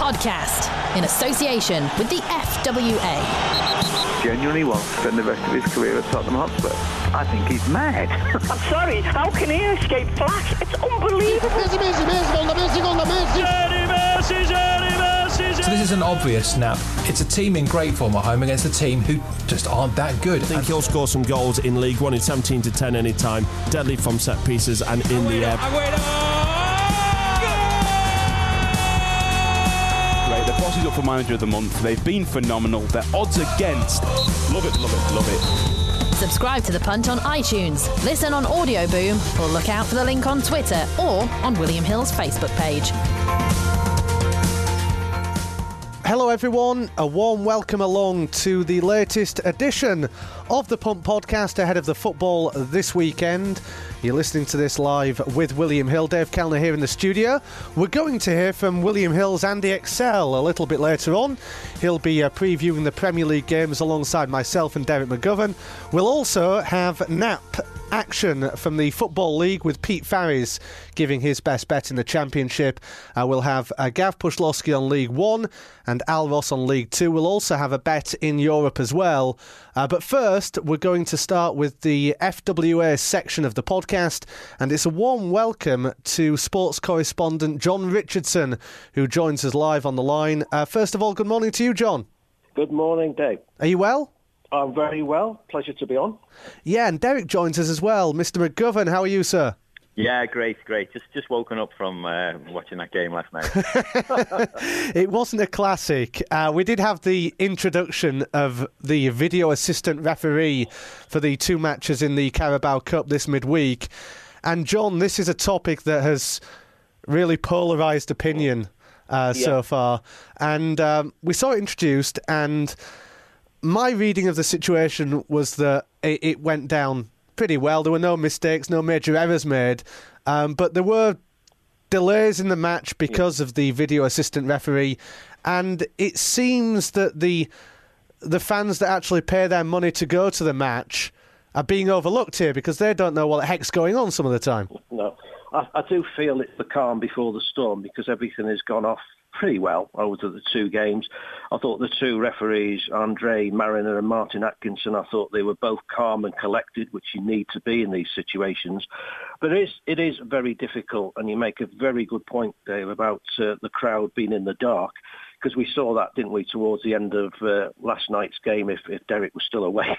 Podcast, in association with the FWA. Genuinely wants to spend the rest of his career at Tottenham Hotspur. I think he's mad. I'm sorry, how can he escape flash? It's unbelievable. So this is an obvious snap. It's a team in great form at home against a team who just aren't that good. I think he'll score some goals in League One in 17-10 anytime. Deadly from set pieces and in the air. Right, the boss is up for Manager of the Month. They've been phenomenal. Their odds against. Love it, love it, love it. Subscribe to The Punt on iTunes, listen on Audio Boom, or look out for the link on Twitter or on William Hill's Facebook page. Hello everyone, a warm welcome along to the latest edition of the Punt Podcast ahead of the football this weekend. You're listening to this live with William Hill. Dave Kellner here in the studio. We're going to hear from William Hill's Andy Excel a little bit later on. He'll be previewing the Premier League games alongside myself and Derek McGovern. We'll also have NAP action from the Football League with Pete Farries giving his best bet in the Championship. We'll have Gav Pushlovsky on League 1 and Al Ross on League 2. We'll also have a bet in Europe as well. But first, we're going to start with the FWA section of the podcast, and it's a warm welcome to sports correspondent John Richardson, who joins us live on the line. First of all, good morning to you, John. Good morning, Dave. Are you well? I'm very well. Pleasure to be on. Yeah, and Derek joins us as well. Mr. McGovern, how are you, sir? Yeah, great. Just woken up from watching that game last night. It wasn't a classic. We did have the introduction of the video assistant referee for the two matches in the Carabao Cup this midweek. And John, this is a topic that has really polarised opinion so far. And we saw it introduced, and my reading of the situation was that it went down pretty well. There were no mistakes, no major errors made, but there were delays in the match because of the video assistant referee, and it seems that the fans that actually pay their money to go to the match are being overlooked here because they don't know what the heck's going on some of the time. No, I do feel it's the calm before the storm because everything has gone off pretty well over the two games. I thought the two referees, Andre Mariner and Martin Atkinson, I thought they were both calm and collected, which you need to be in these situations. But it is very difficult, and you make a very good point, Dave, about the crowd being in the dark, because we saw that, didn't we, towards the end of last night's game, if Derek was still awake,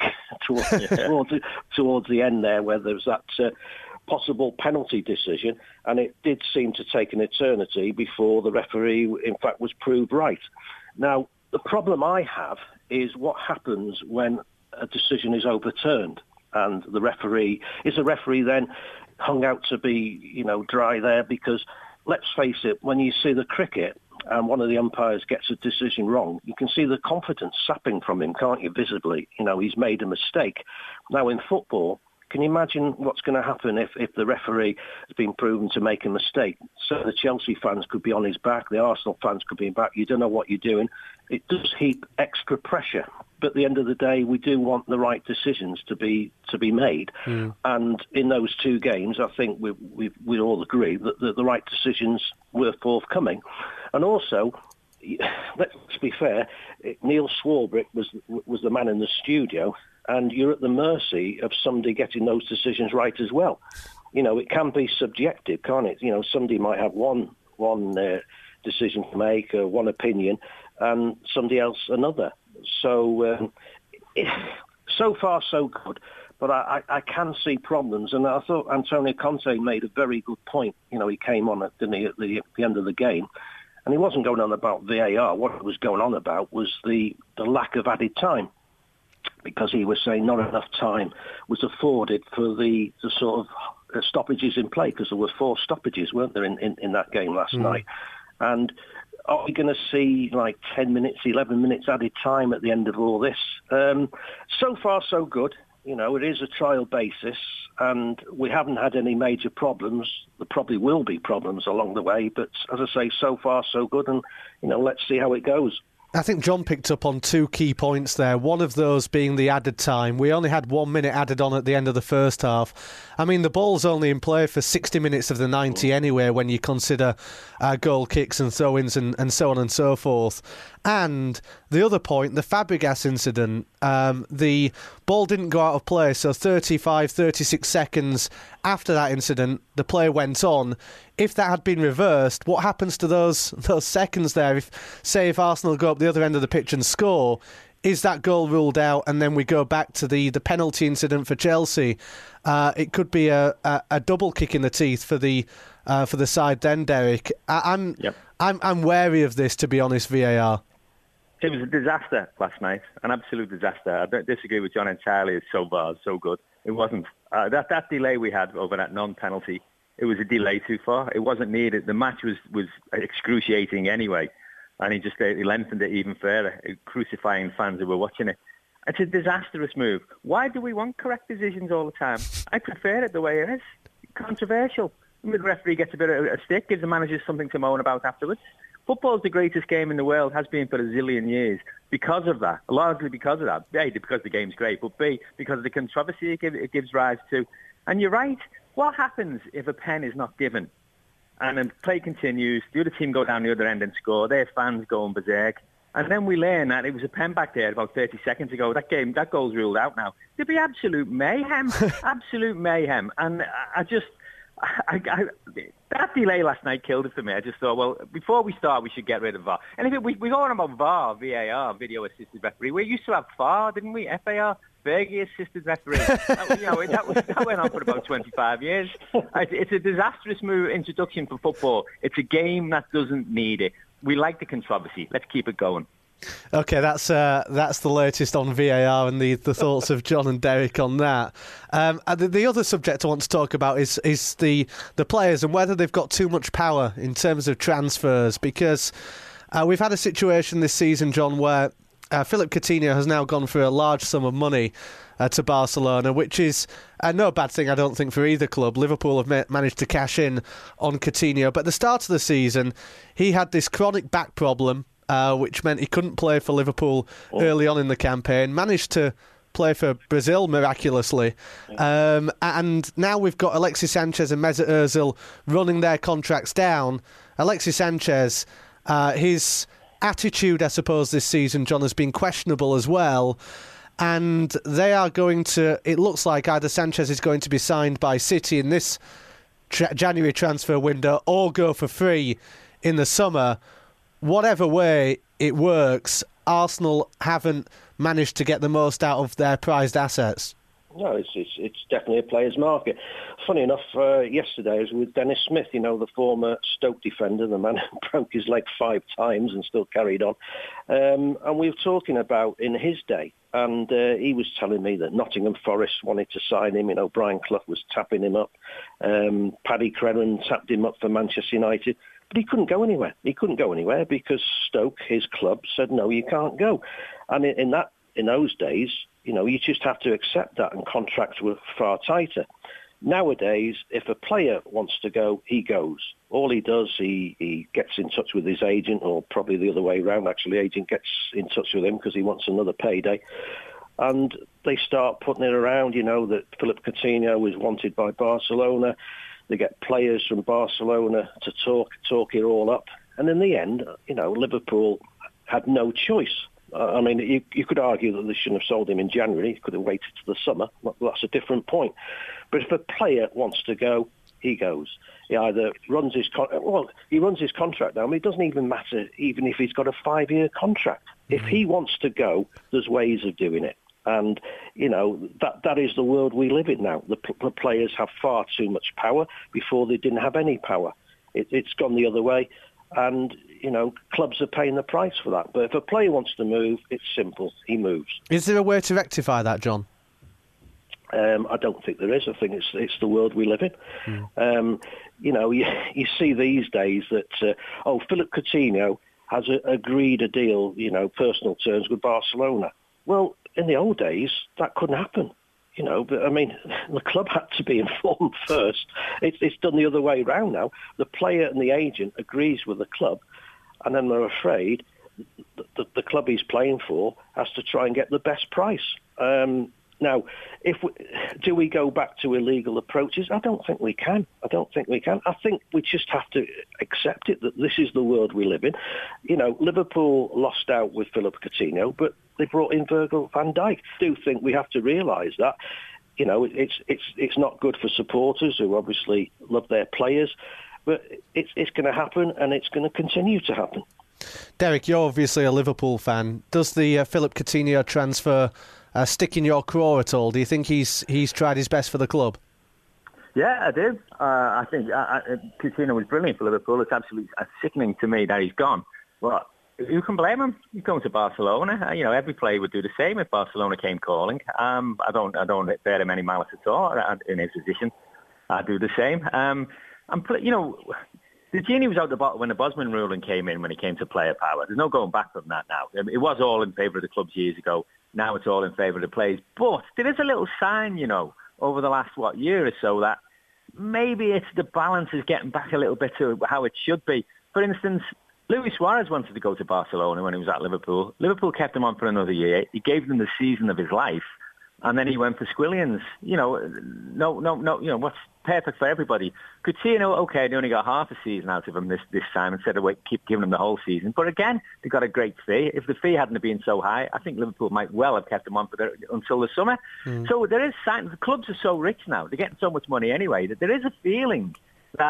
towards the end there, where there was that possible penalty decision, and it did seem to take an eternity before the referee, in fact, was proved right. Now, the problem I have is what happens when a decision is overturned, and the referee is a referee then hung out to be, dry there, because let's face it, when you see the cricket and one of the umpires gets a decision wrong, you can see the confidence sapping from him, can't you, visibly? He's made a mistake. Now, in football, can you imagine what's going to happen if the referee has been proven to make a mistake? So the Chelsea fans could be on his back, the Arsenal fans could be back. You don't know what you're doing. It does heap extra pressure. But at the end of the day, we do want the right decisions to be made. Mm. And in those two games, I think we all agree that the right decisions were forthcoming. And also, let's be fair, Neil Swarbrick was the man in the studio, and you're at the mercy of somebody getting those decisions right as well. It can be subjective, can't it? Somebody might have one decision to make, one opinion, and somebody else another. So, so far so good, but I can see problems, and I thought Antonio Conte made a very good point. He came on at the end of the game, and he wasn't going on about VAR. What he was going on about was the lack of added time, because he was saying not enough time was afforded for the sort of stoppages in play, because there were 4 stoppages, weren't there, in that game last night. And are we going to see like 10 minutes, 11 minutes added time at the end of all this? So far, so good. It is a trial basis, and we haven't had any major problems. There probably will be problems along the way, but as I say, so far, so good, and, let's see how it goes. I think John picked up on two key points there. One of those being the added time. We only had 1 minute added on at the end of the first half. I mean, the ball's only in play for 60 minutes of the 90 anyway, when you consider goal kicks and throw-ins and so on and so forth. And the other point, the Fabregas incident, the ball didn't go out of play, so 35, 36 seconds after that incident, the play went on. If that had been reversed, what happens to those seconds there? If Arsenal go up the other end of the pitch and score, is that goal ruled out and then we go back to the penalty incident for Chelsea? It could be a double kick in the teeth for the side then, Derek. I'm wary of this, to be honest, VAR. It was a disaster last night, an absolute disaster. I don't disagree with John entirely. It's so far, so good. It wasn't. That delay we had over that non-penalty, it was a delay too far. It wasn't needed. The match was excruciating anyway, and he lengthened it even further, crucifying fans who were watching it. It's a disastrous move. Why do we want correct decisions all the time? I prefer it the way it is. Controversial. The referee gets a bit of a stick, gives the managers something to moan about afterwards. Football's the greatest game in the world, has been for a zillion years. Because of that, largely because of that. A, because the game's great, but B, because of the controversy it gives rise to. And you're right, what happens if a pen is not given? And then play continues, the other team go down the other end and score, their fans go berserk. And then we learn that it was a pen back there about 30 seconds ago. That goal's ruled out now. There'd be absolute mayhem, absolute mayhem. And that delay last night killed it for me. I just thought, well, before we start, we should get rid of VAR. And if we go on about VAR, video assisted referee. We used to have FAR, didn't we? FAR, Fergie assisted referee. That went on for about 25 years. It's a disastrous introduction for football. It's a game that doesn't need it. We like the controversy. Let's keep it going. Okay, that's the latest on VAR and the thoughts of John and Derek on that. The other subject I want to talk about is the players and whether they've got too much power in terms of transfers, because we've had a situation this season, John, where Philip Coutinho has now gone for a large sum of money to Barcelona, which is no bad thing, I don't think, for either club. Liverpool have managed to cash in on Coutinho, but at the start of the season, he had this chronic back problem, which meant he couldn't play for Liverpool early on in the campaign, managed to play for Brazil miraculously, and now we've got Alexis Sanchez and Mesut Ozil running their contracts down. Alexis Sanchez, his attitude, I suppose, this season, John, has been questionable as well, and they are going to, it looks like either Sanchez is going to be signed by City in this January transfer window or go for free in the summer. Whatever way it works, Arsenal haven't managed to get the most out of their prized assets. No, it's definitely a player's market. Funny enough, yesterday I was with Dennis Smith, the former Stoke defender, the man who broke his leg 5 times and still carried on. And we were talking about in his day, and he was telling me that Nottingham Forest wanted to sign him. Brian Clough was tapping him up. Paddy Crerand tapped him up for Manchester United. But he couldn't go anywhere. He couldn't go anywhere because Stoke, his club, said, no, you can't go. And in those days, you just have to accept that, and contracts were far tighter. Nowadays, if a player wants to go, he goes. All he does, he gets in touch with his agent, or probably the other way around, actually. Agent gets in touch with him because he wants another payday. And they start putting it around, that Philip Coutinho was wanted by Barcelona. They get players from Barcelona to talk it all up. And in the end, Liverpool had no choice. I mean, you could argue that they shouldn't have sold him in January. He could have waited till the summer. That's a different point. But if a player wants to go, he goes. He either runs his he runs his contract now. I mean, it doesn't even matter even if he's got a 5-year contract. If he wants to go, there's ways of doing it. And, that is the world we live in now. The players have far too much power. Before they didn't have any power. It's gone the other way. And, clubs are paying the price for that. But if a player wants to move, it's simple. He moves. Is there a way to rectify that, John? I don't think there is. I think it's the world we live in. You see these days that, Philip Coutinho has agreed a deal, personal terms with Barcelona. Well, in the old days, that couldn't happen. But I mean, the club had to be informed first. It's done the other way around now. The player and the agent agrees with the club, and then they're afraid the club he's playing for has to try and get the best price. Now, do we go back to illegal approaches? I don't think we can. I think we just have to accept it, that this is the world we live in. You know, Liverpool lost out with Philippe Coutinho, but they brought in Virgil van Dijk. I do think we have to realise that. You know, it's not good for supporters who obviously love their players, but it's going to happen, and it's going to continue to happen. Derek, you're obviously a Liverpool fan. Does the Philippe Coutinho transfer stick in your craw at all? Do you think he's tried his best for the club? Yeah, I do. I think Coutinho was brilliant for Liverpool. It's absolutely sickening to me that he's gone. Well, who can blame him? He's going to Barcelona. You know, every player would do the same if Barcelona came calling. I don't bear him any malice at all in his position. I'd do the same. You know, the genie was out the bottle when the Bosman ruling came in, when it came to player power. There's no going back from that now. It was all in favour of the clubs years ago. Now it's all in favour of the players. But there is a little sign, you know, over the last, year or so, that maybe it's the balance is getting back a little bit to how it should be. For instance, Luis Suarez wanted to go to Barcelona when he was at Liverpool. Liverpool kept him on for another year. He gave them the season of his life. And then he went for Squillions. You know, no, you know, what's perfect for everybody. Coutinho, okay, they only got half a season out of him this time instead of keep giving him the whole season. But again, they got a great fee. If the fee hadn't been so high, I think Liverpool might well have kept him on until the summer. So there is signs. The clubs are so rich now; they're getting so much money anyway that there is a feeling that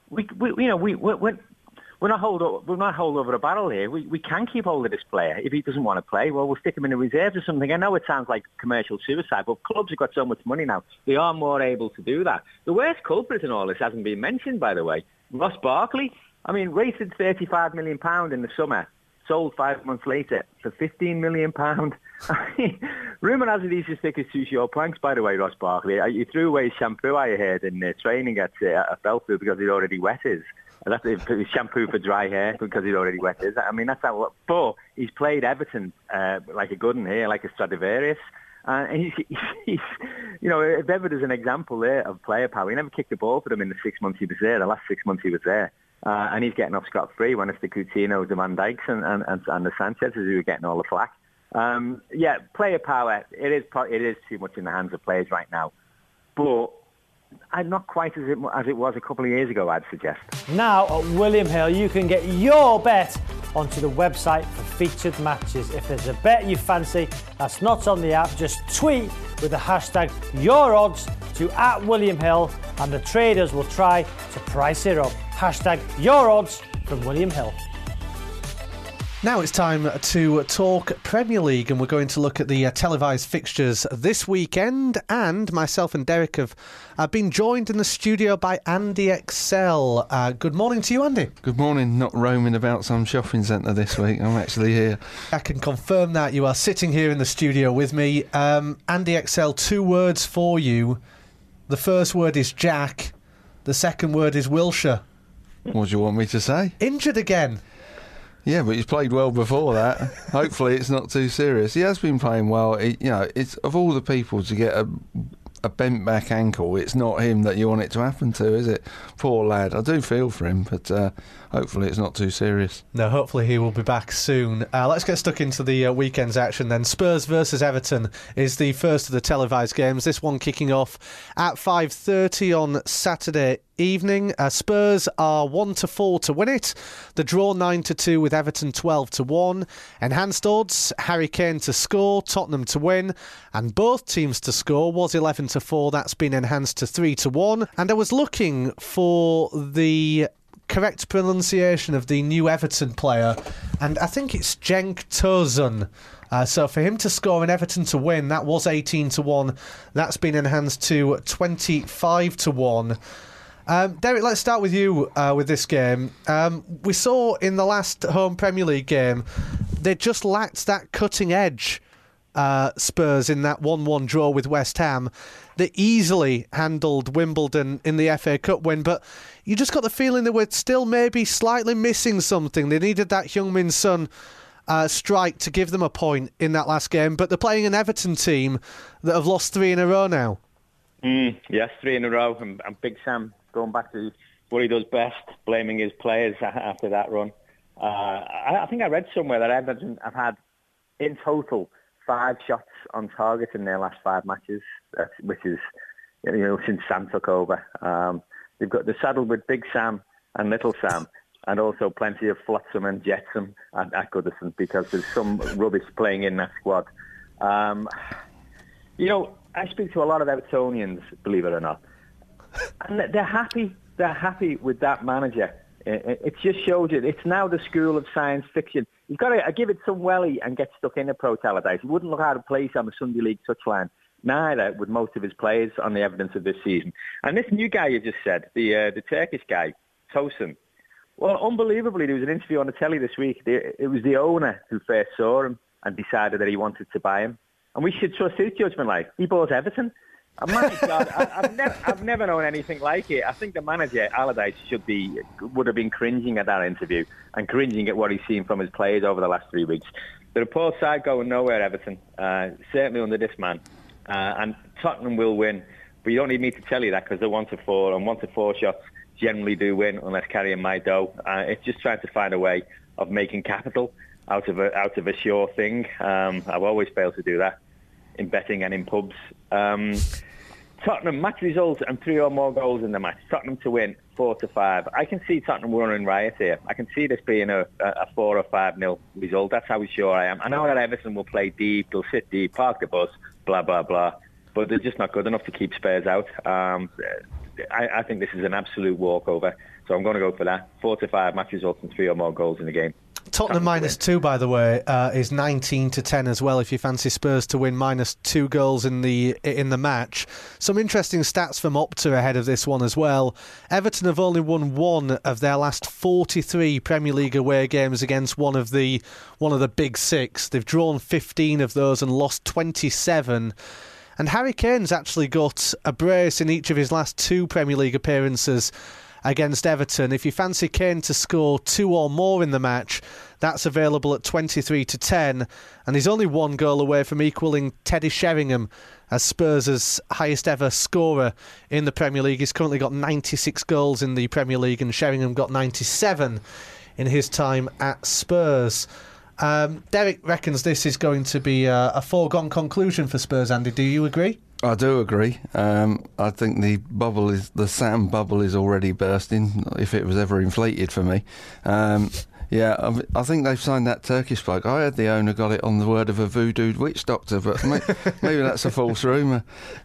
we're not hold over a barrel here. We can keep hold of this player. If he doesn't want to play, well, we'll stick him in the reserves or something. I know it sounds like commercial suicide, but clubs have got so much money now. They are more able to do that. The worst culprit in all this hasn't been mentioned, by the way. Ross Barkley, I mean, rated £35 million in the summer, sold 5 months later for £15 million. Rumour has it he's as thick as two short planks, by the way, Ross Barkley. He threw away his shampoo, I heard, in training at Belfield because he'd already wet his. That's shampoo for dry hair because he'd already wet his. I mean, that's how. But he's played Everton like a good one here, like a Stradivarius. And he's, you know, if ever there's an example there of player power, he never kicked the ball for them in the 6 months he was there. The last 6 months he was there, and he's getting off scot-free when it's the Coutinho, the Van Dijks, and the Sanchez's who are getting all the flack. Yeah, player power. It is too much in the hands of players right now, but not quite as it was a couple of years ago, I'd suggest. Now at William Hill, you can get your bet onto the website for featured matches. If there's a bet you fancy that's not on the app, just tweet with the hashtag YourOdds to @WilliamHill and the traders will try to price it up. Hashtag YourOdds from William Hill. Now it's time to talk Premier League, and we're going to look at the televised fixtures this weekend. And myself and Derek have been joined in the studio by Andy Excel. Good morning to you, Andy. Good morning. Not roaming about some shopping centre this week. I'm actually here. I can confirm that you are sitting here in the studio with me. Andy Excel, 2 words for you. The first word is Jack. The second word is Wilshere. What do you want me to say? Injured again. Yeah, but he's played well before that. Hopefully it's not too serious. He has been playing well. It's of all the people to get a bent back ankle, it's not him that you want it to happen to, is it? Poor lad. I do feel for him, but hopefully it's not too serious. No, hopefully he will be back soon. Let's get stuck into the weekend's action then. Spurs versus Everton is the first of the televised games. This one kicking off at 5:30 on Saturday evening. Spurs are 1-4 to win it. The draw 9-2 with Everton 12-1. Enhanced odds: Harry Kane to score, Tottenham to win, and both teams to score was 11-4. That's been enhanced to 3-1. And I was looking for the correct pronunciation of the new Everton player, and I think it's Cenk Tosun. So for him to score and Everton to win, that was 18-1. That's been enhanced to 25-1. Derek, let's start with you with this game. We saw in the last home Premier League game, they just lacked that cutting edge, Spurs, in that 1-1 draw with West Ham. They easily handled Wimbledon in the FA Cup win, but you just got the feeling they were still maybe slightly missing something. They needed that Heung-min Son strike to give them a point in that last game, but they're playing an Everton team that have lost 3 in a row now. Yes, 3 in a row, and Big Sam going back to what he does best, blaming his players after that run. I think I read somewhere that Everton have had, in total, 5 shots on target in their last 5 matches, which is, since Sam took over. They're saddled with Big Sam and Little Sam, and also plenty of Flotsam and Jetsam at Goodison, because there's some rubbish playing in that squad. I speak to a lot of Evertonians, believe it or not, and they're happy. They're happy with that manager. It just shows you it's now the school of science fiction. You've got to give it some welly and get stuck in a Pro Allardyce. He wouldn't look out of place on the Sunday League touchline. Neither would most of his players on the evidence of this season. And this new guy you just said, the Turkish guy, Tosun. Well, unbelievably, there was an interview on the telly this week. It was the owner who first saw him and decided that he wanted to buy him. And we should trust his judgment. Like, he bought Everton. And my God, I've never known anything like it. I think the manager, Allardyce, would have been cringing at that interview and cringing at what he's seen from his players over the last 3 weeks. They're a poor side going nowhere, Everton, certainly under this man. And Tottenham will win. But you don't need me to tell you that, because they're 1-4, and 1-4 shots generally do win unless carrying my dough. It's just trying to find a way of making capital out of a sure thing. I've always failed to do that in betting and in pubs. Tottenham match results and 3 or more goals in the match. Tottenham to win 4-5. I can see Tottenham running riot here. I can see this being a 4 or 5-0 result. That's how sure I am. I know that Everton will play deep, they'll sit deep, park the bus, blah blah blah, but they're just not good enough to keep Spurs out. I think this is an absolute walkover, so I'm going to go for that. 4-5 match results and 3 or more goals in the game. Tottenham -2, by the way, is 19-10 as well. If you fancy Spurs to win, -2 goals in the match. Some interesting stats from Opta ahead of this one as well. Everton have only won 1 of their last 43 Premier League away games against one of the big 6. They've drawn 15 of those and lost 27. And Harry Kane's actually got a brace in each of his last 2 Premier League appearances against Everton. If you fancy Kane to score 2 or more in the match, that's available at 23-10, and he's only 1 goal away from equalling Teddy Sheringham as Spurs' highest ever scorer in the Premier League. He's currently got 96 goals in the Premier League, and Sheringham got 97 in his time at Spurs. Derek reckons this is going to be a foregone conclusion for Spurs, Andy. Do you agree? I do agree. I think the Sam bubble is already bursting, if it was ever inflated for me. I think they've signed that Turkish bloke. I heard the owner got it on the word of a voodoo witch doctor, but maybe that's a false rumour.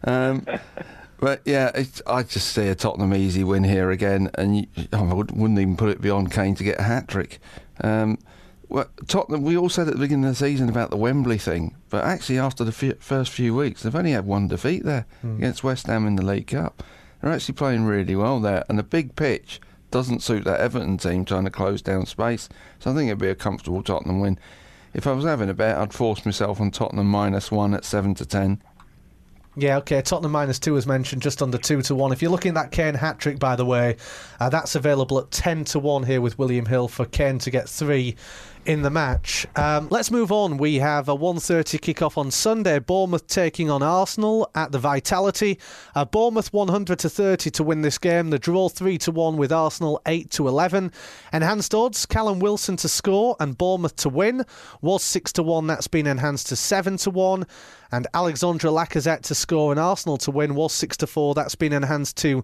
But yeah, I just see a Tottenham easy win here again, and I wouldn't even put it beyond Kane to get a hat-trick. Well, Tottenham, we all said at the beginning of the season about the Wembley thing, but actually after the first few weeks, they've only had 1 defeat there against West Ham in the League Cup. They're actually playing really well there, and the big pitch doesn't suit that Everton team trying to close down space, so I think it'd be a comfortable Tottenham win. If I was having a bet, I'd force myself on Tottenham -1 at 7-10. Yeah, OK, Tottenham -2 as mentioned, just under 2-1. If you're looking at that Kane hat-trick, by the way, that's available at 10-1 here with William Hill for Kane to get 3 in the match. Let's move on. We have a 1:30 kick-off on Sunday. Bournemouth taking on Arsenal at the Vitality. Bournemouth 100-30 to win this game. The draw 3-1 with Arsenal 8-11. Enhanced odds, Callum Wilson to score and Bournemouth to win was 6-1. That's been enhanced to 7-1. And Alexandre Lacazette to score and Arsenal to win was 6-4. That's been enhanced to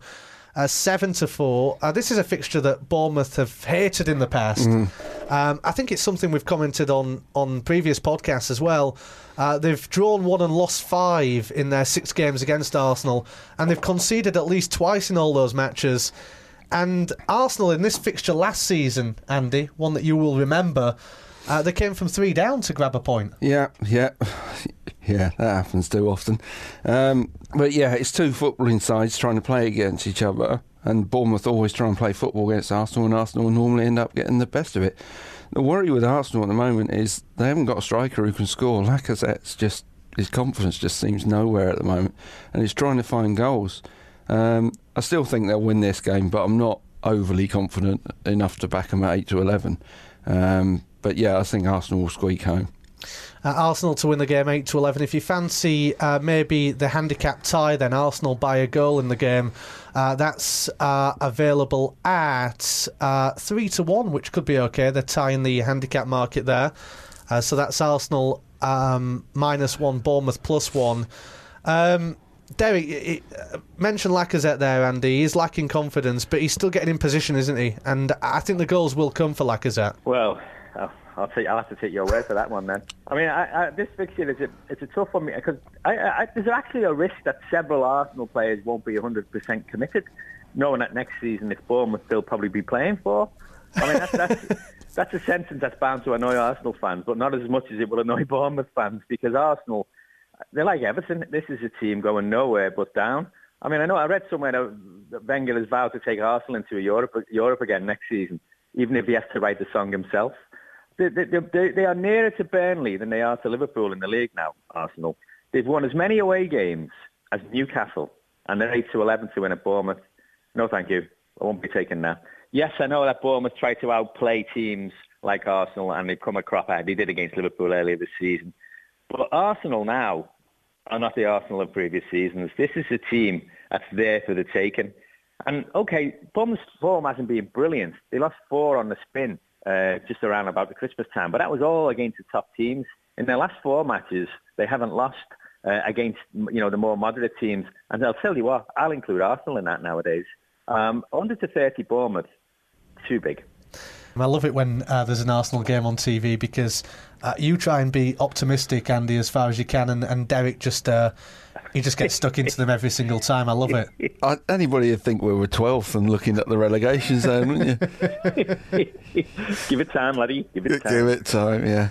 7-4. This is a fixture that Bournemouth have hated in the past. I think it's something we've commented on previous podcasts as well. They've drawn 1 and lost 5 in their 6 games against Arsenal, and they've conceded at least twice in all those matches. And Arsenal in this fixture last season, Andy, one that you will remember, they came from 3 down to grab a point. Yeah, that happens too often. But yeah, it's 2 footballing sides trying to play against each other, and Bournemouth always try and play football against Arsenal, and Arsenal normally end up getting the best of it. The worry with Arsenal at the moment is they haven't got a striker who can score. Lacazette's just, his confidence just seems nowhere at the moment, and he's trying to find goals. I still think they'll win this game, but I'm not overly confident enough to back them at 8-11. But yeah, I think Arsenal will squeak home. Arsenal to win the game 8-11. If you fancy maybe the handicap tie, then Arsenal by a goal in the game, that's available at 3-1, which could be okay. They're tying the handicap market there. So that's Arsenal -1, Bournemouth +1. Derek, mentioned Lacazette there, Andy. He's lacking confidence, but he's still getting in position, isn't he? And I think the goals will come for Lacazette. Well, I'll have to take your word for that one then. I mean, this fixture it's a tough one because there's actually a risk that several Arsenal players won't be 100% committed, knowing that next season, if Bournemouth, they'll probably be playing for. I mean, that's a sentence that's bound to annoy Arsenal fans, but not as much as it will annoy Bournemouth fans, because Arsenal, they're like Everton. This is a team going nowhere but down. I mean, I read somewhere that Wenger has vowed to take Arsenal into Europe again next season, even if he has to write the song himself. They are nearer to Burnley than they are to Liverpool in the league now, Arsenal. They've won as many away games as Newcastle, and they're 8-11 to win at Bournemouth. No, thank you. I won't be taking that. Yes, I know that Bournemouth tried to outplay teams like Arsenal, and they've come a crop out. They did against Liverpool earlier this season. But Arsenal now are not the Arsenal of previous seasons. This is a team that's there for the taking. And, okay, Bournemouth's form hasn't been brilliant. They lost 4 on the spin just around about the Christmas time, but that was all against the top teams. In their last 4 matches, they haven't lost against the more moderate teams. And I'll tell you what, I'll include Arsenal in that nowadays. Under to 30 Bournemouth, too big. I love it when there's an Arsenal game on TV because you try and be optimistic, Andy, as far as you can, and Derek just gets stuck into them every single time. I love it. Anybody would think we were 12th and looking at the relegation zone, wouldn't you? Give it time, laddie. Give it time. Give it time, yeah.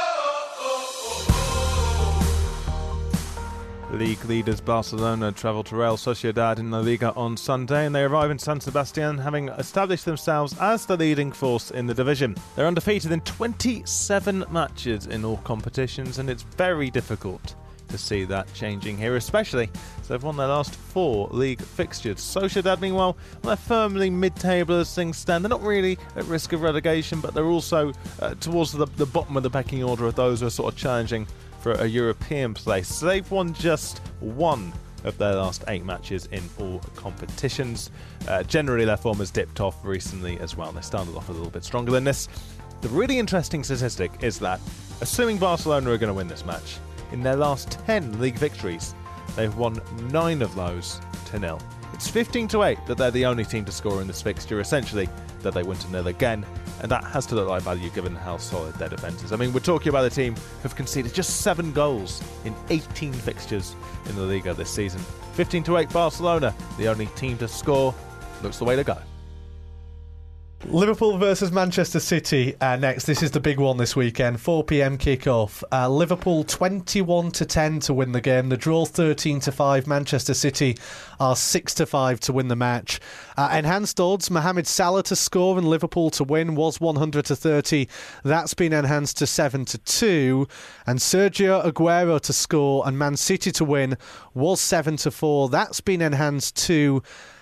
League leaders Barcelona travel to Real Sociedad in La Liga on Sunday, and they arrive in San Sebastian having established themselves as the leading force in the division. They're undefeated in 27 matches in all competitions, and it's very difficult to see that changing here, especially as they've won their last 4 league fixtures. Sociedad, meanwhile, they're firmly mid-table as things stand. They're not really at risk of relegation, but they're also towards the bottom of the pecking order of those who are sort of challenging for a European place. So they've won just 1 of their last 8 matches in all competitions. Generally, their form has dipped off recently as well. They started off a little bit stronger than this. The really interesting statistic is that, assuming Barcelona are going to win this match, in their last 10 league victories, they've won 9 of those to 0. It's 15-8 that they're the only team to score in this fixture, essentially that they win to 0 again, and that has to look like value given how solid their defence is. I mean, we're talking about a team who've conceded just 7 goals in 18 fixtures in the Liga this season. 15-8 Barcelona, the only team to score, looks the way to go. Liverpool versus Manchester City next. This is the big one this weekend. 4 p.m. kick-off. Liverpool 21-10 to win the game. The draw 13-5. Manchester City are 6-5 to win the match. Enhanced odds: Mohamed Salah to score and Liverpool to win was 100-30. That's been enhanced to 7-2. And Sergio Aguero to score and Man City to win was 7-4. That's been enhanced to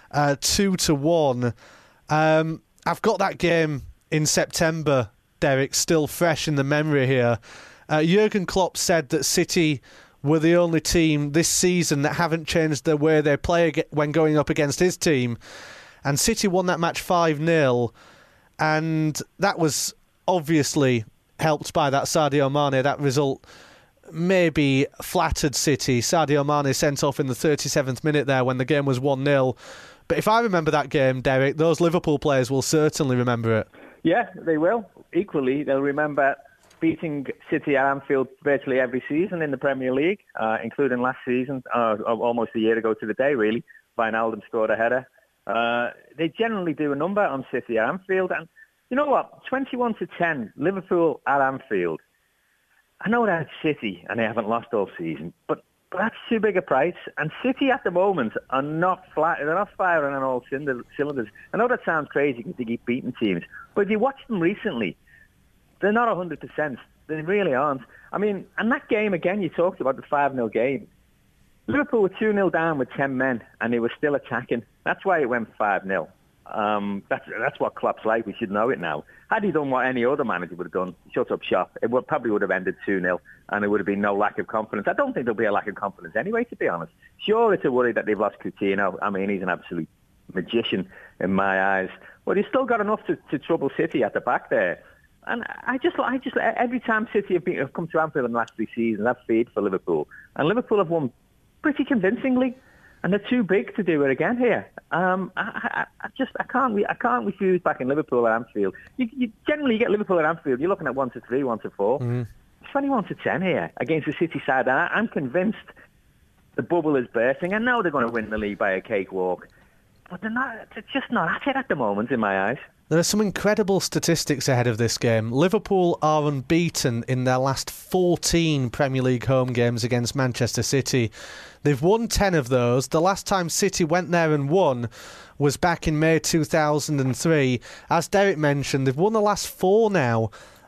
2-1. I've got that game in September, Derek, still fresh in the memory here. Jurgen Klopp said that City were the only team this season that haven't changed the way they play when going up against his team. And City won that match 5-0. And that was obviously helped by that Sadio Mane. That result maybe flattered City. Sadio Mane sent off in the 37th minute there when the game was 1-0. But if I remember that game, Derek, those Liverpool players will certainly remember it. Yeah, they will. Equally, they'll remember beating City at Anfield virtually every season in the Premier League, including last season, almost a year ago to the day, really. Wijnaldum scored a header. They generally do a number on City at Anfield. And you know what? 21-10, Liverpool at Anfield. I know that's City and they haven't lost all season, but that's too big a price. And City at the moment are not flat. They're not firing on all cylinders. I know that sounds crazy because they keep beating teams, but if you watch them recently, they're not 100%. They really aren't. I mean, and that game again, you talked about the 5-0 game. Liverpool were 2-0 down with 10 men, and they were still attacking. That's why it went 5-0. That's what Klopp's like. We should know it now. Had he done what any other manager would have done, shut up shop, it probably would have ended 2-0 and there would have been no lack of confidence. I don't think there'll be a lack of confidence anyway, to be honest. Sure, it's a worry that they've lost Coutinho. I mean, he's an absolute magician in my eyes. But he's still got enough to trouble City at the back there. And I just every time City have come to Anfield in the last 3 seasons, I've feared for Liverpool. And Liverpool have won pretty convincingly. And they're too big to do it again here. I can't refuse backing Liverpool at Anfield. You generally get Liverpool at Anfield, you're looking at 1-3, 1-4. 21-10 here against the City side. And I'm convinced the bubble is bursting. I know they're going to win the league by a cakewalk. But they're just not at it at the moment, in my eyes. There are some incredible statistics ahead of this game. Liverpool are unbeaten in their last 14 Premier League home games against Manchester City. They've won 10 of those. The last time City went there and won was back in May 2003. As Derek mentioned, they've won the last 4 now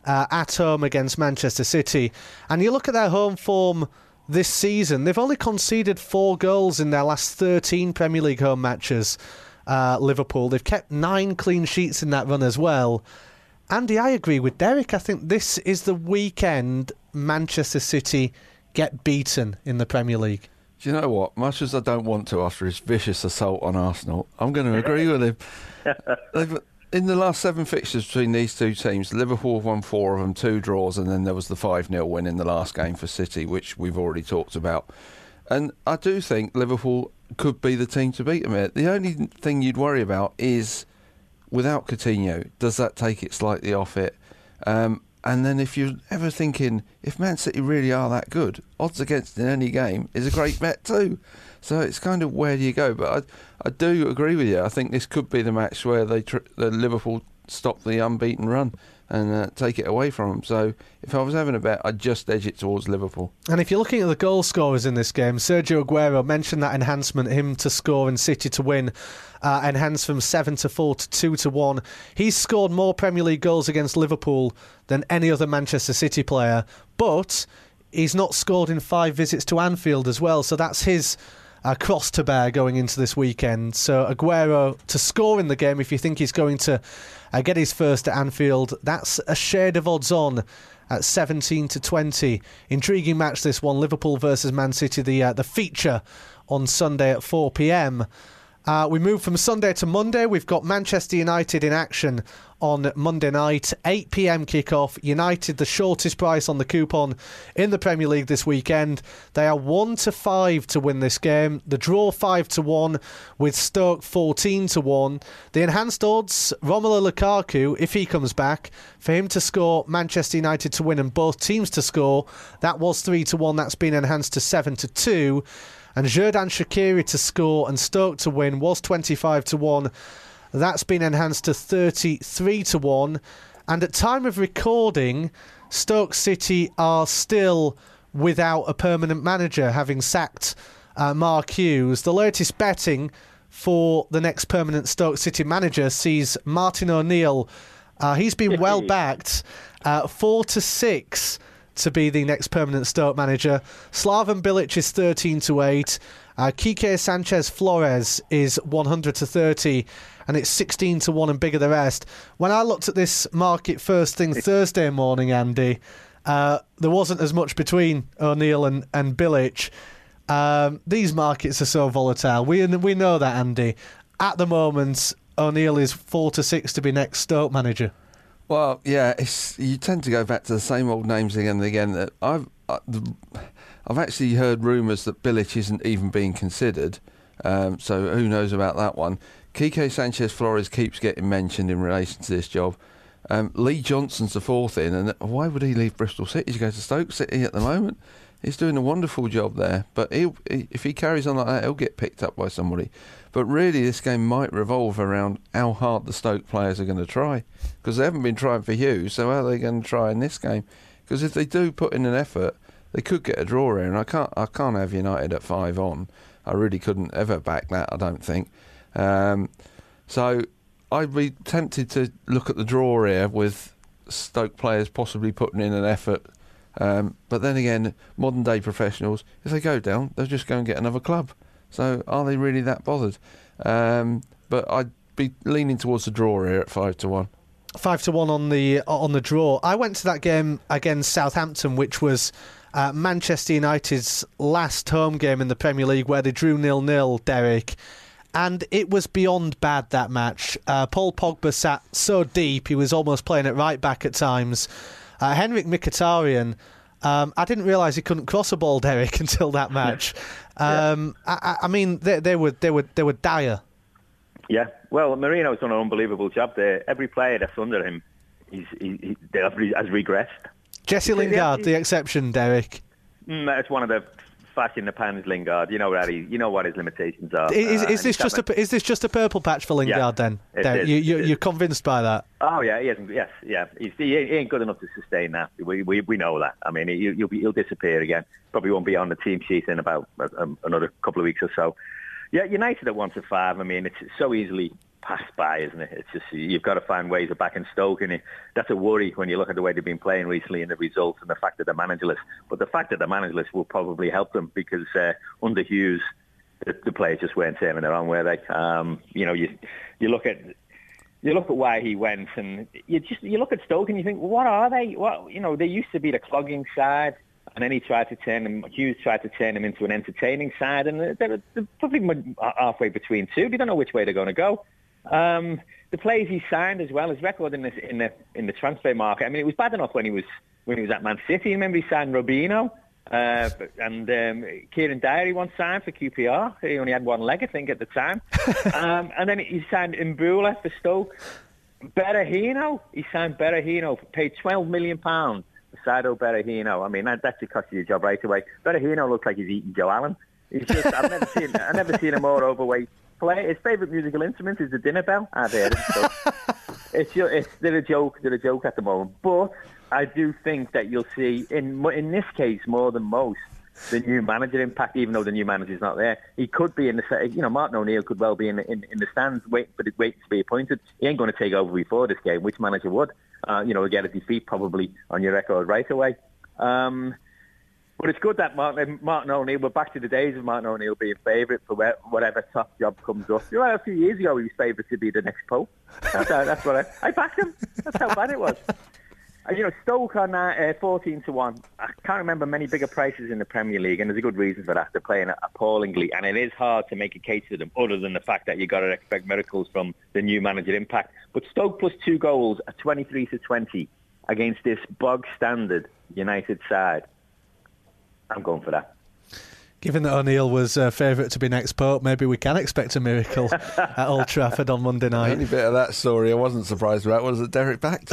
at home against Manchester City. And you look at their home form this season, they've only conceded 4 goals in their last 13 Premier League home matches. Liverpool. They've kept 9 clean sheets in that run as well. Andy, I agree with Derek. I think this is the weekend Manchester City get beaten in the Premier League. Do you know what? Much as I don't want to after his vicious assault on Arsenal, I'm going to agree with him. In the last 7 fixtures between these two teams, Liverpool have won 4 of them, 2 draws, and then there was the 5-0 win in the last game for City, which we've already talked about. And I do think Liverpool could be the team to beat them here. The only thing you'd worry about is, without Coutinho, does that take it slightly off it? And then if you're ever thinking, if Man City really are that good, odds against in any game is a great bet too. So it's kind of where do you go? But I do agree with you. I think this could be the match where the Liverpool stop the unbeaten run and take it away from them. So if I was having a bet, I'd just edge it towards Liverpool. And if you're looking at the goal scorers in this game, Sergio Aguero mentioned that enhancement, him to score and City to win, enhanced from 7-4 to 2-1. He's scored more Premier League goals against Liverpool than any other Manchester City player, but he's not scored in 5 visits to Anfield as well, so that's his cross to bear going into this weekend. So Aguero to score in the game, if you think he's going to get his first at Anfield, that's a shade of odds on at 17-20. Intriguing match this one, Liverpool versus Man City, the feature on Sunday at 4 p.m. We move from Sunday to Monday. We've got Manchester United in action on Monday night, 8 p.m. kickoff. United, the shortest price on the coupon in the Premier League this weekend. They are 1-5 to win this game. The draw 5-1 with Stoke 14-1. The enhanced odds, Romelu Lukaku, if he comes back, for him to score, Manchester United to win and both teams to score, that was 3-1. That's been enhanced to 7-2. And Xherdan Shaqiri to score and Stoke to win was 25-1. That's been enhanced to 33-1. And at time of recording, Stoke City are still without a permanent manager, having sacked Mark Hughes. The latest betting for the next permanent Stoke City manager sees Martin O'Neill. He's been well backed, 4-6. To be the next permanent Stoke manager. Slaven Bilic is 13-8. Quique Sanchez Flores is 100-30, and it's 16-1 and bigger the rest. When I looked at this market first thing Thursday morning, Andy, there wasn't as much between O'Neill and Bilic. These markets are so volatile. We know that, Andy. At the moment, O'Neill is 4-6 to be next Stoke manager. Well, yeah, you tend to go back to the same old names again and again. That I've actually heard rumours that Bilic isn't even being considered, so who knows about that one. Quique Sanchez Flores keeps getting mentioned in relation to this job. Lee Johnson's the fourth in, and why would he leave Bristol City to go to Stoke City at the moment? He's doing a wonderful job there, but if he carries on like that, he'll get picked up by somebody. But really, this game might revolve around how hard the Stoke players are going to try, because they haven't been trying for Hughes, so how are they going to try in this game? Because if they do put in an effort, they could get a draw here, and I can't have United at 5 on. I really couldn't ever back that, I don't think. So I'd be tempted to look at the draw here with Stoke players possibly putting in an effort. But then again, modern day professionals, if they go down, they'll just go and get another club. So are they really that bothered? But be leaning towards the draw here at 5-1. 5-1 on the draw. I went to that game against Southampton, which was Manchester United's last home game in the Premier League, where they drew 0-0, Derek. And it was beyond bad, that match. Paul Pogba sat so deep, he was almost playing at right back at times. Henrik Mkhitaryan, I didn't realise he couldn't cross a ball, Derek, until that match. I mean, they were dire. Yeah, well, Marino's done an unbelievable job there. Every player that's under him has regressed. Jesse Lingard, the exception, Derek. It's one of the flash in the pans, Lingard. You know what his limitations are. Is this just a purple patch for Lingard then? You're convinced by that? Oh yeah, he isn't. Yes, yeah. He ain't good enough to sustain that. We know that. I mean, he'll disappear again. Probably won't be on the team sheet in about another couple of weeks or so. Yeah, United at 1-5. I mean, it's so easily passed by, isn't it? It's just you've got to find ways of backing Stoke, and that's a worry when you look at the way they've been playing recently and the results and the fact that they're managerless. But the fact that they're managerless will probably help them because under Hughes, the players just weren't turning their own, were they? You look at why he went, and you look at Stoke and you think, well, what are they? They used to be the clogging side. And then Hughes tried to turn them into an entertaining side, and they're probably halfway between two. They don't know which way they're going to go. The players he signed as well, his record in the transfer market. I mean, it was bad enough when he was at Man City. Remember, he signed Robinho, and Kieran Dyer once signed for QPR. He only had one leg, I think, at the time. And then he signed Mbula for Stoke. He signed Berahino, paid £12 million. Saido Berahino. I mean, that should cost you your job right away. Berahino looks like he's eating Joe Allen. I've never seen a more overweight player. His favourite musical instrument is the dinner bell. I've heard it. So they're a joke at the moment. But I do think that you'll see, in this case, more than most, the new manager impact, even though the new manager's not there. He could be in the Martin O'Neill could well be in the stands waiting to be appointed. He ain't going to take over before this game. Which manager would? Get a defeat probably on your record right away. But it's good that Martin O'Neill, we're back to the days of Martin O'Neill being favourite for whatever top job comes up. A few years ago he was favourite to be the next Pope. That's what I backed him. That's how bad it was. Stoke on 14-1. I can't remember many bigger prices in the Premier League, and there's a good reason for that. They're playing appallingly, and it is hard to make a case to them, other than the fact that you've got to expect miracles from the new manager impact. But Stoke plus 2 goals at 23-20 against this bog standard United side. I'm going for that. Given that O'Neill was favourite to be next Pope, maybe we can expect a miracle at Old Trafford on Monday night. The only bit of that story I wasn't surprised about was that Derek backed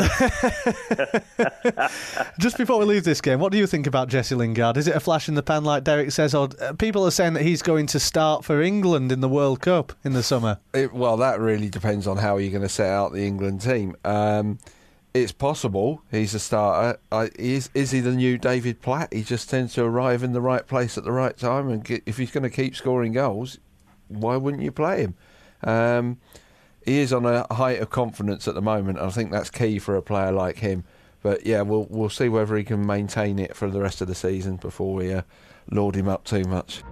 it. Just before we leave this game, what do you think about Jesse Lingard? Is it a flash in the pan like Derek says, or people are saying that he's going to start for England in the World Cup in the summer? Well, that really depends on how you're going to set out the England team. It's possible he's a starter. Is he the new David Platt? He just tends to arrive in the right place at the right time, and if he's going to keep scoring goals, why wouldn't you play him? He is on a height of confidence at the moment, and I think that's key for a player like him. But yeah, we'll see whether he can maintain it for the rest of the season before we lord him up too much.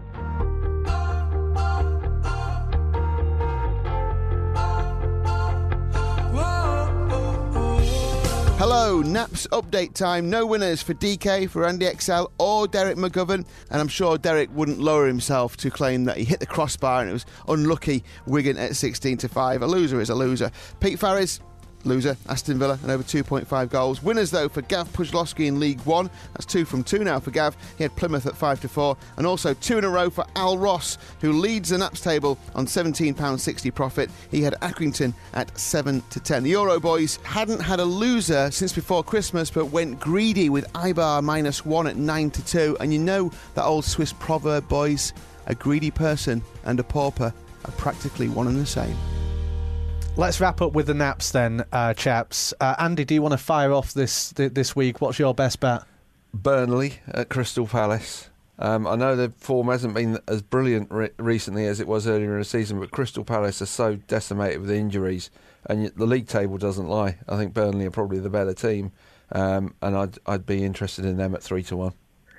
Hello, Naps update time. No winners for DK, for Andy XL or Derek McGovern, and I'm sure Derek wouldn't lower himself to claim that he hit the crossbar and it was unlucky Wigan at 16-5. A loser is a loser. Pete Farris, loser, Aston Villa, and over 2.5 goals. Winners, though, for Gav Puszlowski in League One. That's 2 from 2 now for Gav. He had Plymouth at 5-4. And also 2 in a row for Al Ross, who leads the Naps table on £17.60 profit. He had Accrington at 7-10. The Euro boys hadn't had a loser since before Christmas, but went greedy with Eibar -1 at 9-2. And you know that old Swiss proverb, boys, a greedy person and a pauper are practically one and the same. Let's wrap up with the Naps then, chaps. Andy, do you want to fire off this week? What's your best bet? Burnley at Crystal Palace. I know the form hasn't been as brilliant recently as it was earlier in the season, but Crystal Palace are so decimated with injuries, and the league table doesn't lie. I think Burnley are probably the better team, and I'd be interested in them at 3-1.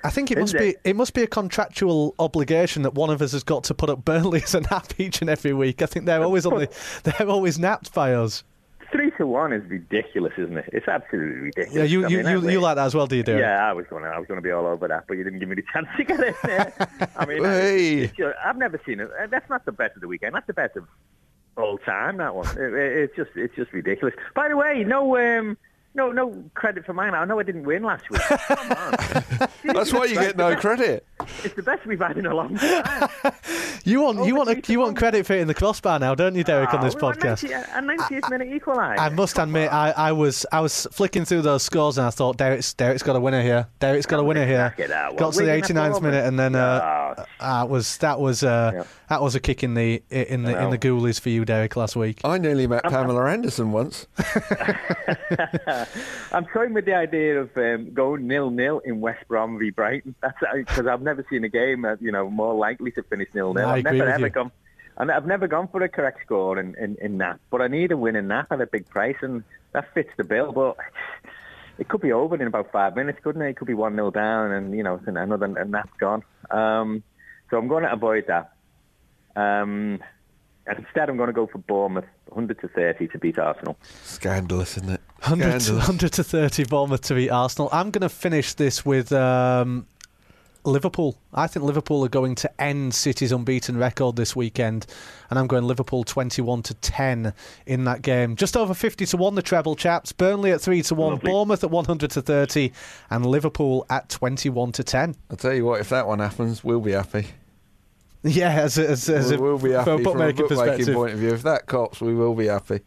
I think it must be a contractual obligation that one of us has got to put up Burnley as a nap each and every week. I think they're always napped by us. 3-1 is ridiculous, isn't it? It's absolutely ridiculous. Yeah, you like that as well, do you, Derek? Yeah, I was going to be all over that, but you didn't give me the chance to get in there. I mean, I've never seen it. That's not the best of the weekend. That's the best of all time. That one. It's just ridiculous. By the way, no credit for mine. I know I didn't win last week. Come on. That's why you get no credit. It's the best we've had in a long time. You want credit for it in the crossbar now, don't you, Derek, on this podcast? A 90th minute equaliser. I must admit, I was flicking through those scores and I thought Derek's got a winner here. Derek's got a winner here. Got to the 89th minute and then that was a kick in the ghoulies for you, Derek, last week. I nearly met Pamela Anderson once. I'm toying with the idea of going 0-0 in West Brom v Brighton. That's because I've never seen a game more likely to finish 0-0. I've never gone for a correct score in NAP, but I need a win in NAP at a big price, and that fits the bill. But it could be over in about 5 minutes, couldn't it? It could be 1-0 down, and another NAP gone. So I'm going to avoid that. Instead, I'm going to go for Bournemouth 100-30 to beat Arsenal. Scandalous, isn't it? 100-30 Bournemouth to beat Arsenal. I'm going to finish this with Liverpool. I think Liverpool are going to end City's unbeaten record this weekend, and I'm going Liverpool 21-10 in that game. Just over 50-1 the treble, chaps. Burnley at 3-1, lovely. Bournemouth at 100-30, and Liverpool at 21-10. I'll tell you what, if that one happens, we'll be happy. Yeah, we'll be happy from a bookmaking perspective. point of view. If that cops, we will be happy.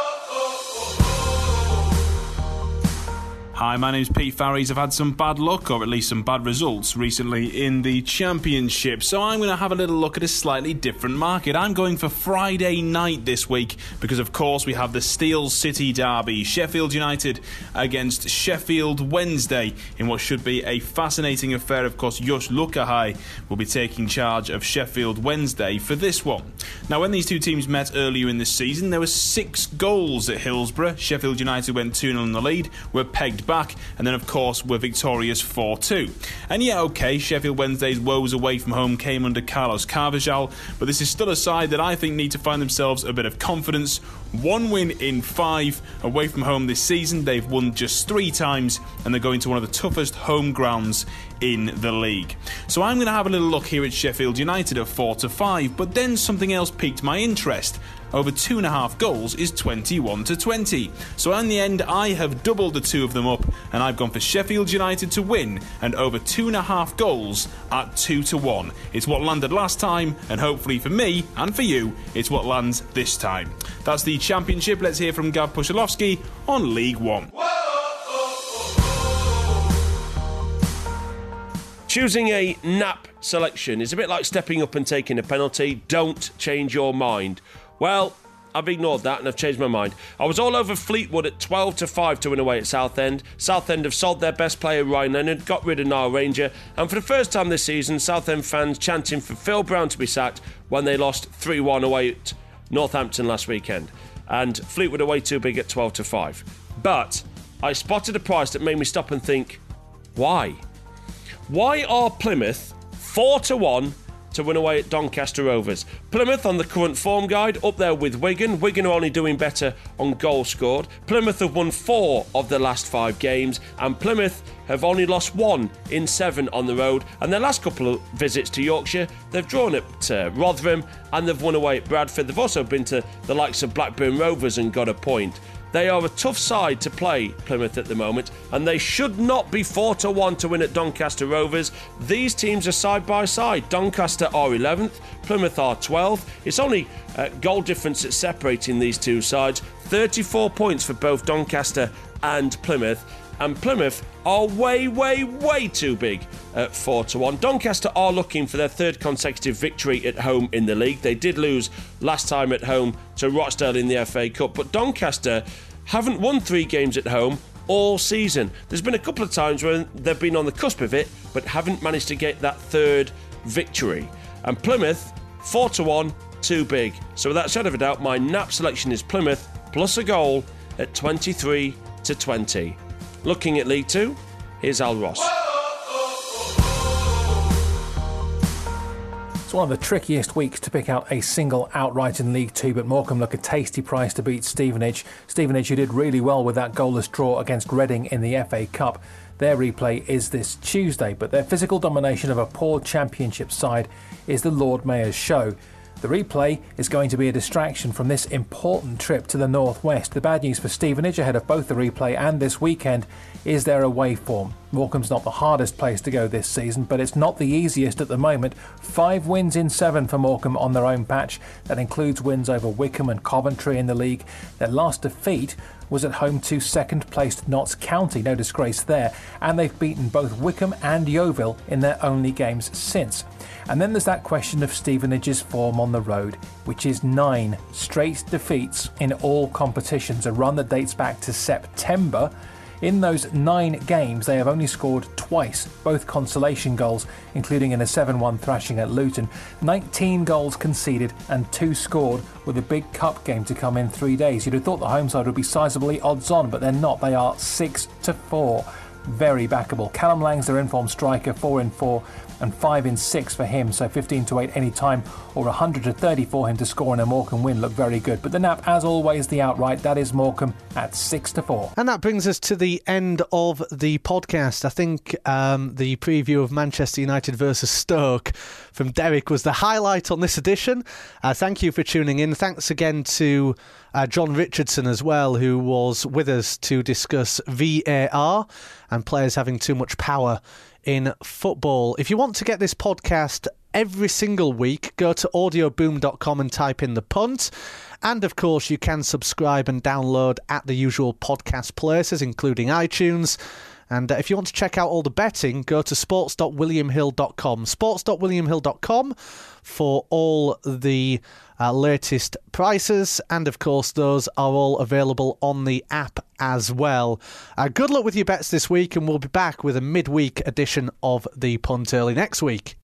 Hi, my name's Pete Farries. I've had some bad luck, or at least some bad results, recently in the Championship, so I'm going to have a little look at a slightly different market. I'm going for Friday night this week, because of course we have the Steel City derby, Sheffield United against Sheffield Wednesday, in what should be a fascinating affair. Of course, Josh Lukhahai will be taking charge of Sheffield Wednesday for this one. Now, when these two teams met earlier in the season, there were 6 goals at Hillsborough. Sheffield United went 2-0 in the lead, were pegged back, and then of course were victorious 4-2. And yeah, okay, Sheffield Wednesday's woes away from home came under Carlos Carvajal, but this is still a side that I think need to find themselves a bit of confidence. 1 win in 5 away from home this season. They've won just 3 times, and they're going to one of the toughest home grounds in the league. So I'm going to have a little look here at Sheffield United at 4-5, but then something else piqued my interest. Over 2.5 goals is 21-20. So in the end, I have doubled the two of them up, and I've gone for Sheffield United to win and over 2.5 goals at 2-1. It's what landed last time, and hopefully for me and for you, it's what lands this time. That's the Championship. Let's hear from Gav Pushilovsky on League One. Choosing a NAP selection is a bit like stepping up and taking a penalty. Don't change your mind. Well, I've ignored that and I've changed my mind. I was all over Fleetwood at 12-5 to win away at Southend. Southend have sold their best player Ryan Leonard, got rid of Niall Ranger, and for the first time this season, Southend fans chanting for Phil Brown to be sacked when they lost 3-1 away at Northampton last weekend. And Fleetwood are way too big at 12-5. But I spotted a price that made me stop and think, why? Why are Plymouth 4-1 to win away at Doncaster Rovers? Plymouth on the current form guide, up there with Wigan. Wigan are only doing better on goals scored. Plymouth have won 4 of the last 5 games, and Plymouth have only lost 1 in 7 on the road. And their last couple of visits to Yorkshire, they've drawn at Rotherham and they've won away at Bradford. They've also been to the likes of Blackburn Rovers and got a point. They are a tough side to play, Plymouth, at the moment, and they should not be 4-1 to win at Doncaster Rovers. These teams are side by side. Doncaster are 11th, Plymouth are 12th. It's only goal difference that's separating these two sides. 34 points for both Doncaster and Plymouth. And Plymouth are way, way, way too big at 4-1. Doncaster are looking for their 3rd consecutive victory at home in the league. They did lose last time at home to Rochdale in the FA Cup, but Doncaster haven't won 3 games at home all season. There's been a couple of times when they've been on the cusp of it, but haven't managed to get that 3rd victory. And Plymouth, 4-1, too big. So without a shadow of a doubt, my NAP selection is Plymouth plus a goal at 23-20. Looking at League 2, here's Al Ross. It's one of the trickiest weeks to pick out a single outright in League Two, but Morecambe look a tasty price to beat Stevenage. Stevenage, who did really well with that goalless draw against Reading in the FA Cup. Their replay is this Tuesday, but their physical domination of a poor Championship side is the Lord Mayor's show. The replay is going to be a distraction from this important trip to the northwest. The bad news for Stevenage ahead of both the replay and this weekend is their away form. Morecambe's not the hardest place to go this season, but it's not the easiest at the moment. 5 wins in 7 for Morecambe on their own patch. That includes wins over Wycombe and Coventry in the league. Their last defeat was at home to second-placed Notts County, no disgrace there, and they've beaten both Wycombe and Yeovil in their only games since. And then there's that question of Stevenage's form on the road, which is 9 straight defeats in all competitions, a run that dates back to September. In those 9 games, they have only scored twice, both consolation goals, including in a 7-1 thrashing at Luton. 19 goals conceded and 2 scored, with a big cup game to come in 3 days. You'd have thought the home side would be sizably odds on, but they're not. They are 6-4. Very backable. Callum Lang's their informed striker, 4 in 4 and 5 in 6 for him, so 15-8 any time, or 130 for him to score in a Morecambe win look very good. But the Nap, as always, the outright, that is Morecambe at 6-4. And that brings us to the end of the podcast. I think the preview of Manchester United versus Stoke from Derek was the highlight on this edition. Thank you for tuning in. Thanks again to John Richardson as well, who was with us to discuss VAR and players having too much power in football. If you want to get this podcast every single week, go to audioboom.com and type in The Punt. And of course, you can subscribe and download at the usual podcast places, including iTunes. And if you want to check out all the betting, go to sports.williamhill.com. Sports.williamhill.com for all the latest prices. And of course, those are all available on the app as well. Good luck with your bets this week, and we'll be back with a midweek edition of The Punt early next week.